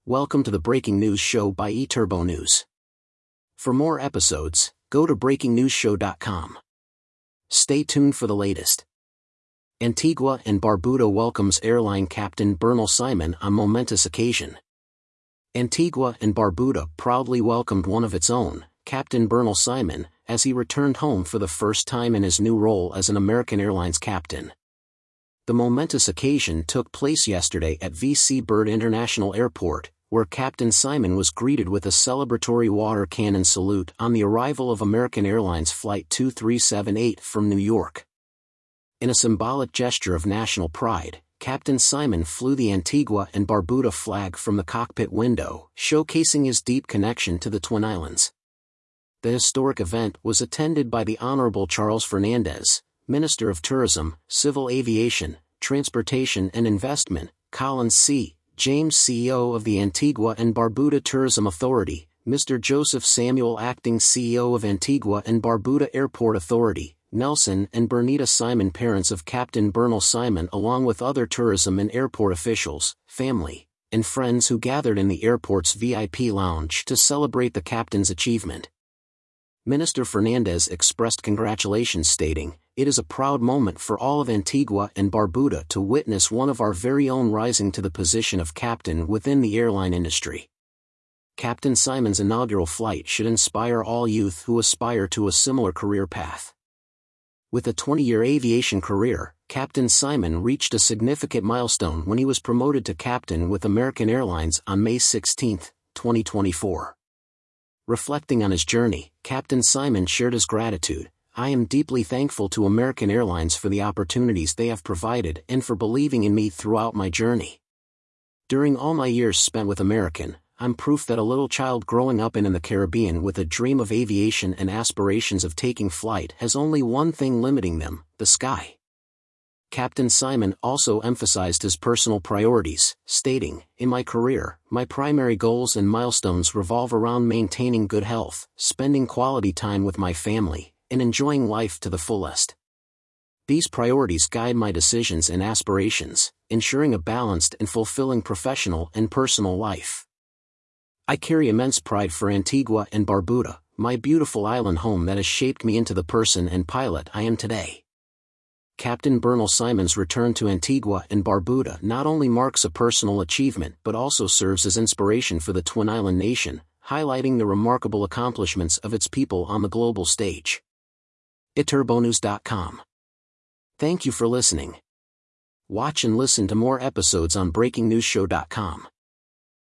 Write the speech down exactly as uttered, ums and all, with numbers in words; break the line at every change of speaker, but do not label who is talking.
Welcome to the Breaking News Show by eTurbo News. For more episodes, go to breaking news show dot com. Stay tuned for the latest. Antigua and Barbuda welcomes airline captain Bernal Simon on momentous occasion. Antigua and Barbuda proudly welcomed one of its own, Captain Bernal Simon, as he returned home for the first time in his new role as an American Airlines captain. The momentous occasion took place yesterday at V C Bird International Airport, where Captain Simon was greeted with a celebratory water cannon salute on the arrival of American Airlines Flight two three seven eight from New York. In a symbolic gesture of national pride, Captain Simon flew the Antigua and Barbuda flag from the cockpit window, showcasing his deep connection to the Twin Islands. The historic event was attended by the Honorable Charles Fernandez, Minister of Tourism, Civil Aviation, Transportation and Investment, Collins C. James, C E O of the Antigua and Barbuda Tourism Authority, Mister Joseph Samuel, Acting C E O of Antigua and Barbuda Airport Authority, Nelson and Bernita Simon, parents of Captain Bernal Simon, along with other tourism and airport officials, family, and friends who gathered in the airport's V I P lounge to celebrate the captain's achievement. Minister Fernandez expressed congratulations, stating, "It is a proud moment for all of Antigua and Barbuda to witness one of our very own rising to the position of captain within the airline industry. Captain Simon's inaugural flight should inspire all youth who aspire to a similar career path." With a twenty-year aviation career, Captain Simon reached a significant milestone when he was promoted to captain with American Airlines on May sixteenth, twenty twenty-four. Reflecting on his journey, Captain Simon shared his gratitude. "I am deeply thankful to American Airlines for the opportunities they have provided and for believing in me throughout my journey. During all my years spent with American, I'm proof that a little child growing up in, in the Caribbean with a dream of aviation and aspirations of taking flight has only one thing limiting them: the sky." Captain Simon also emphasized his personal priorities, stating, "In my career, my primary goals and milestones revolve around maintaining good health, spending quality time with my family, and enjoying life to the fullest. These priorities guide my decisions and aspirations, ensuring a balanced and fulfilling professional and personal life. I carry immense pride for Antigua and Barbuda, my beautiful island home that has shaped me into the person and pilot I am today." Captain Bernal Simon's return to Antigua and Barbuda not only marks a personal achievement but also serves as inspiration for the Twin Island nation, highlighting the remarkable accomplishments of its people on the global stage. e turbo news dot com. Thank you for listening. Watch and listen to more episodes on breaking news show dot com.